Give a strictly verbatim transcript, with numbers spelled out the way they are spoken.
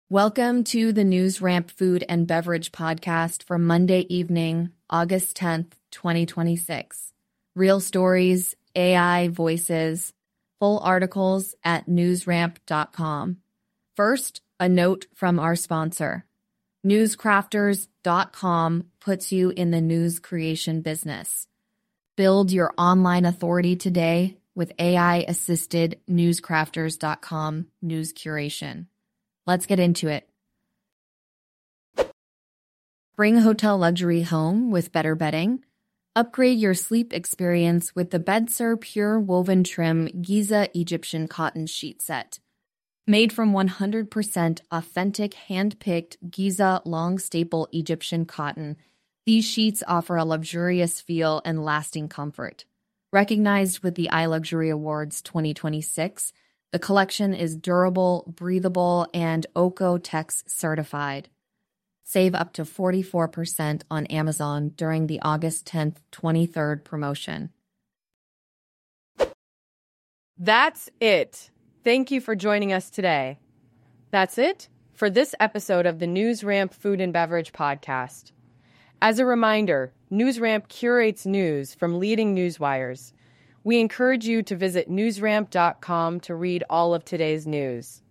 Welcome to the NewsRamp Food and Beverage Podcast for Monday evening, August tenth, twenty twenty-six. Real stories, A I voices, full articles at newsramp dot com. First, a note from our sponsor. newscrafters dot com puts you in the news creation business. Build your online authority today with A I-assisted newscrafters dot com news curation. Let's get into it. Bring hotel luxury home with better bedding. Upgrade your sleep experience with the BedSur Pure Woven Trim Giza Egyptian Cotton Sheet Set. Made from one hundred percent authentic hand-picked Giza long staple Egyptian cotton, these sheets offer a luxurious feel and lasting comfort. Recognized with the iLuxury Awards twenty twenty-six, the collection is durable, breathable, and OEKO-TEX certified. Save up to forty-four percent on Amazon during the August tenth, twenty-third promotion. That's it. Thank you for joining us today. That's it for this episode of the NewsRamp Food and Beverage Podcast. As a reminder, NewsRamp curates news from leading news wires. We encourage you to visit newsramp dot com to read all of today's news.